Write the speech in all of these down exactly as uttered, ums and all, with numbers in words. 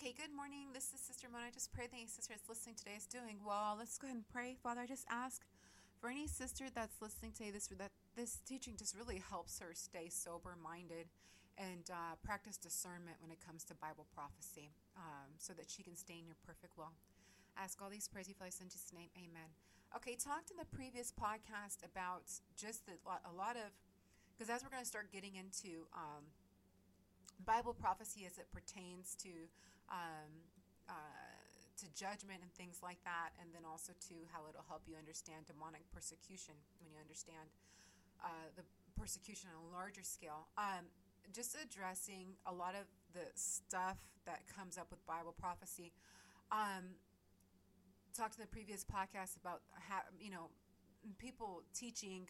Okay, good morning. This is Sister Mona. I just pray that any sister that's listening today is doing well. Let's go ahead and pray. Father, I just ask for any sister that's listening today, this that this teaching just really helps her stay sober-minded and uh, practice discernment when it comes to Bible prophecy, um, so that she can stay in your perfect will. I ask all these prayers, you feel in Jesus' name, amen. Okay, talked in the previous podcast about just the, a lot of, because as we're going to start getting into um, Bible prophecy as it pertains to um, uh, to judgment and things like that, and then also to how it'll help you understand demonic persecution when you understand uh, the persecution on a larger scale. Um, just addressing a lot of the stuff that comes up with Bible prophecy. Um, talked in the previous podcast about how, you know, people teaching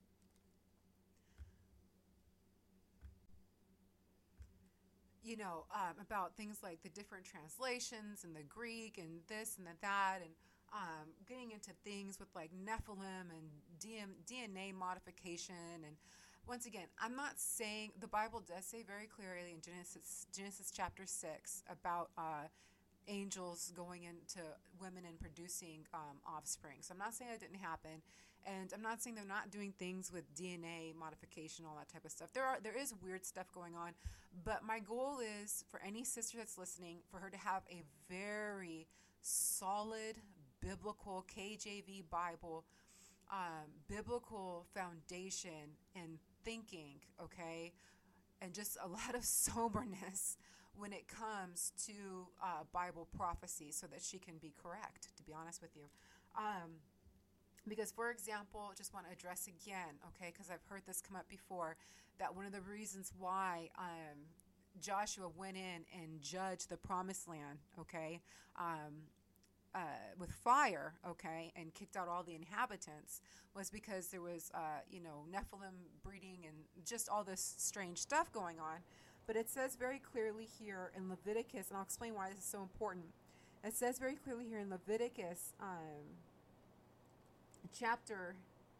you know, um, about things like the different translations and the Greek and this and the, that, and um, getting into things with like Nephilim and D N A modification. And once again, I'm not saying, the Bible does say very clearly in Genesis Genesis chapter six about uh, angels going into women and producing um, offspring. So I'm not saying that didn't happen, and I'm not saying they're not doing things with D N A modification, all that type of stuff. There are there is weird stuff going on, but my goal is for any sister that's listening, for her to have a very solid biblical K J V Bible, um, biblical foundation in thinking, okay, and just a lot of soberness when it comes to uh, Bible prophecy, so that she can be correct, to be honest with you. Um, because, for example, just want to address again, okay, because I've heard this come up before, that one of the reasons why um, Joshua went in and judged the promised land, okay, um, uh, with fire, okay, and kicked out all the inhabitants, was because there was, uh, you know, Nephilim breeding and just all this strange stuff going on. But it says very clearly here in Leviticus, and I'll explain why this is so important. It says very clearly here in Leviticus um, chapter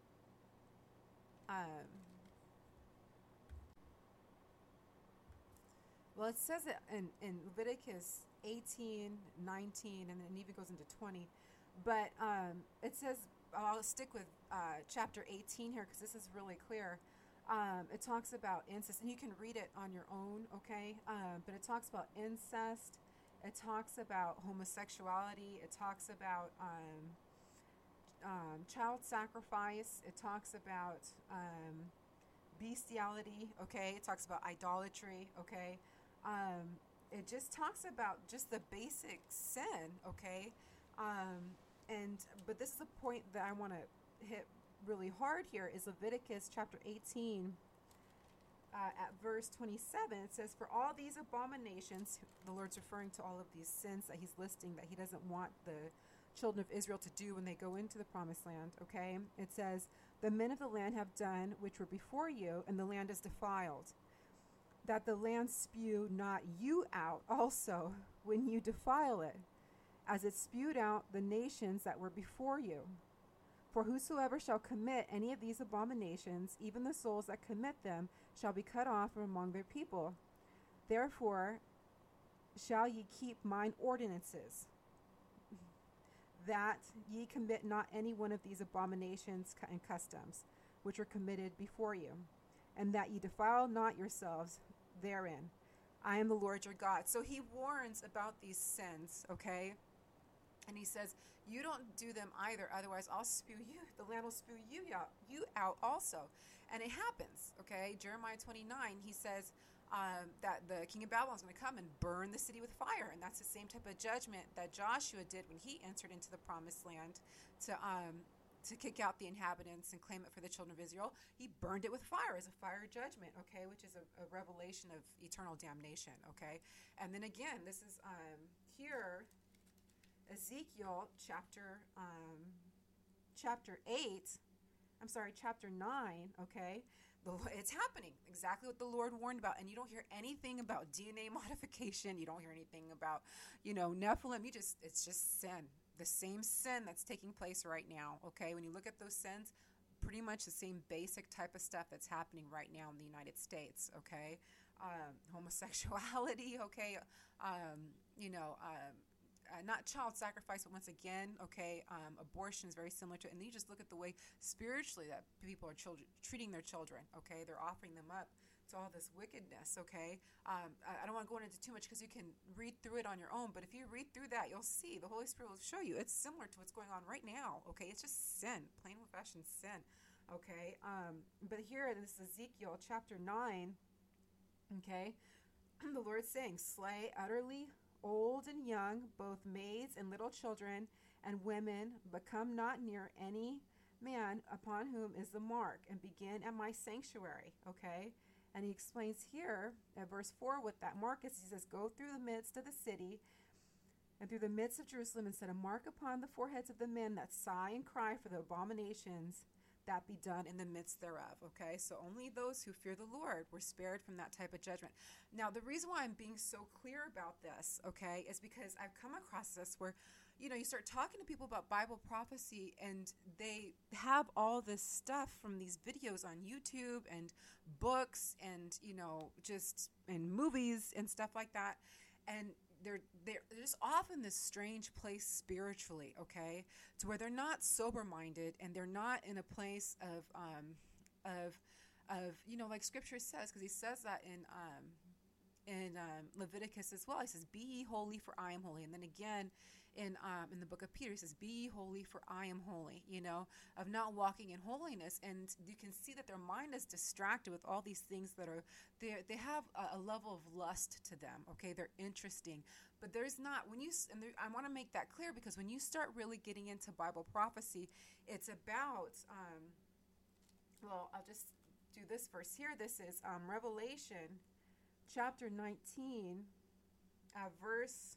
um, well, it says it in, in Leviticus eighteen, nineteen, and then it even goes into twenty. But um, it says, I'll stick with uh, chapter eighteen here because this is really clear. Um, it talks about incest, and you can read it on your own, okay? Um, but it talks about incest. It talks about homosexuality. It talks about um, um, child sacrifice. It talks about um, bestiality, okay? It talks about idolatry, okay? Um, it just talks about just the basic sin, okay? Um, and but this is a point that I want to hit really hard here, is Leviticus chapter eighteen uh, at verse twenty-seven. It says, for all these abominations, the Lord's referring to all of these sins that he's listing that he doesn't want the children of Israel to do when they go into the promised land, okay? It says, the men of the land have done which were before you, and the land is defiled, that the land spew not you out also when you defile it, as it spewed out the nations that were before you. For whosoever shall commit any of these abominations, even the souls that commit them, shall be cut off from among their people. Therefore shall ye keep mine ordinances, that ye commit not any one of these abominations and customs, which are committed before you, and that ye defile not yourselves therein. I am the Lord your God. So he warns about these sins, okay? And he says, you don't do them either, otherwise I'll spew you. The land will spew you out, you out also. And it happens, okay? Jeremiah twenty-nine, he says um, that the king of Babylon is going to come and burn the city with fire. And that's the same type of judgment that Joshua did when he entered into the promised land to um, to kick out the inhabitants and claim it for the children of Israel. He burned it with fire as a fire judgment, okay, which is a, a revelation of eternal damnation, okay? And then again, this is um, here, Ezekiel chapter um, chapter eight, I'm sorry, chapter nine, okay? The, it's happening, exactly what the Lord warned about. And you don't hear anything about D N A modification. You don't hear anything about, you know, Nephilim. You just, it's just sin. The same sin that's taking place right now, okay? When you look at those sins, pretty much the same basic type of stuff that's happening right now in the United States, okay? Um, homosexuality, okay? Um, you know, um, uh, not child sacrifice, but once again, okay, um, abortion is very similar to it. And then you just look at the way spiritually that people are children, treating their children, okay? They're offering them up to all this wickedness, okay? Um, I, I don't want to go into too much because you can read through it on your own, but if you read through that, you'll see the Holy Spirit will show you it's similar to what's going on right now, okay? It's just sin, plain old fashioned sin, okay? Um, but here, this is Ezekiel chapter nine, okay? The Lord's saying, slay utterly old and young, both maids and little children and women, but come not near any man upon whom is the mark, and begin at my sanctuary, okay? And he explains here at verse four what that mark is. He says, go through the midst of the city and through the midst of Jerusalem, and set a mark upon the foreheads of the men that sigh and cry for the abominations that be done in the midst thereof, okay? So only those who fear the Lord were spared from that type of judgment. Now, the reason why I'm being so clear about this, okay, is because I've come across this where, you know, you start talking to people about Bible prophecy and they have all this stuff from these videos on YouTube and books and, you know, just in movies and stuff like that. And they're they're just off in this strange place spiritually, okay, to where they're not sober-minded and they're not in a place of um of of you know, like Scripture says, because he says that in um in um, Leviticus as well. He says, "Be ye holy, for I am holy." And then again in um in the book of Peter, he says, "Be ye holy, for I am holy." You know, of not walking in holiness, and you can see that their mind is distracted with all these things that are they they have a, a level of lust to them. Okay, they're interesting, but there's not when you and there, I want to make that clear, because when you start really getting into Bible prophecy, it's about um well, I'll just do this verse here. This is um Revelation chapter nineteen, uh, verse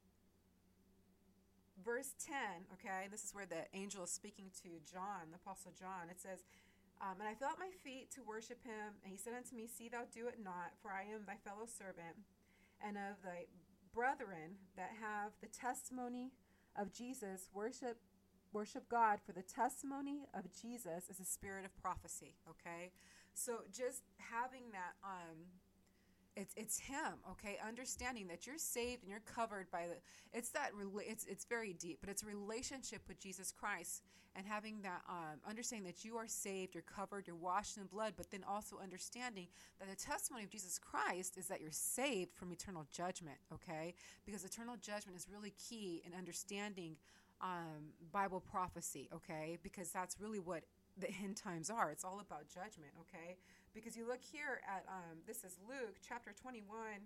verse ten, okay? This is where the angel is speaking to John, the Apostle John. It says, um, and I fell at my feet to worship him, and he said unto me, see thou do it not, for I am thy fellow servant, and of thy brethren that have the testimony of Jesus, worship worship God, for the testimony of Jesus is a spirit of prophecy, okay? So just having that, um, It's it's him, okay? Understanding that you're saved and you're covered by the. It's that. It's it's very deep, but it's a relationship with Jesus Christ, and having that um, understanding that you are saved, you're covered, you're washed in blood, but then also understanding that the testimony of Jesus Christ is that you're saved from eternal judgment, okay? Because eternal judgment is really key in understanding um, Bible prophecy, okay? Because that's really what the end times are. It's all about judgment, okay? Because you look here at, um, this is Luke chapter twenty-one.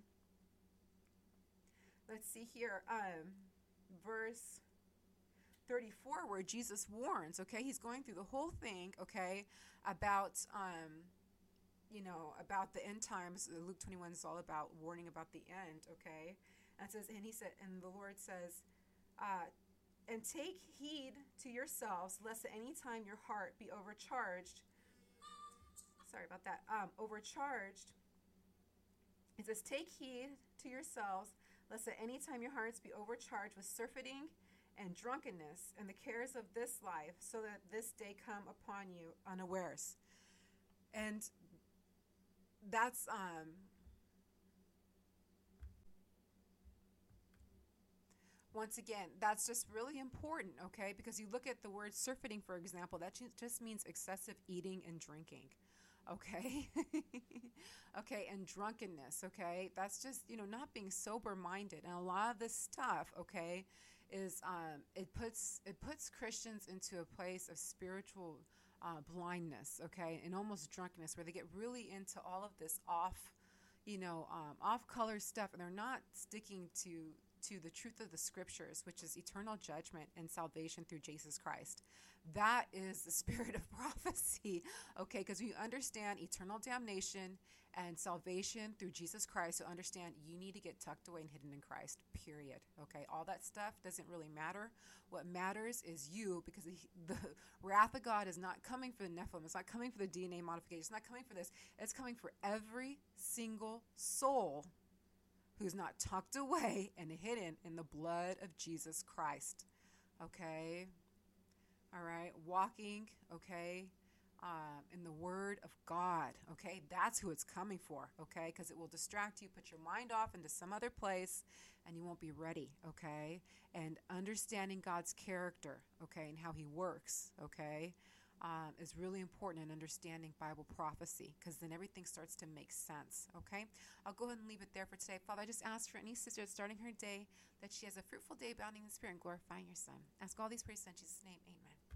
Let's see here, um, verse thirty-four, where Jesus warns, okay? He's going through the whole thing, okay, about, um, you know, about the end times. Luke twenty-one is all about warning about the end, okay? And it says, and he said, and the Lord says, uh, and take heed to yourselves, lest at any time your heart be overcharged. Sorry about that. Um, overcharged. It says, take heed to yourselves, lest at any time your hearts be overcharged with surfeiting and drunkenness and the cares of this life, so that this day come upon you unawares. And that's um, once again, that's just really important, okay? Because you look at the word surfeiting, for example, that just means excessive eating and drinking. Okay. Okay. And drunkenness. Okay. That's just, you know, not being sober minded. And a lot of this stuff, okay, is, um, it puts, it puts Christians into a place of spiritual, uh, blindness. Okay. And almost drunkenness, where they get really into all of this off, you know, um, off color stuff, and they're not sticking to, to the truth of the Scriptures, which is eternal judgment and salvation through Jesus Christ. That is the spirit of prophecy, okay? Because when you understand eternal damnation and salvation through Jesus Christ, you understand you need to get tucked away and hidden in Christ, period, okay? All that stuff doesn't really matter. What matters is you, because the, the wrath of God is not coming for the Nephilim. It's not coming for the D N A modification. It's not coming for this. It's coming for every single soul who's not tucked away and hidden in the blood of Jesus Christ, okay? All right, walking, okay, um, in the Word of God. Okay, that's who it's coming for. Okay, because it will distract you, put your mind off into some other place, and you won't be ready. Okay, and understanding God's character. Okay, and how He works. Okay. Um, is really important in understanding Bible prophecy, because then everything starts to make sense. Okay, I'll go ahead and leave it there for today. Father, I just ask for any sister that's starting her day that she has a fruitful day, abounding in the Spirit and glorifying your Son. Ask all these prayers in Jesus' name. Amen.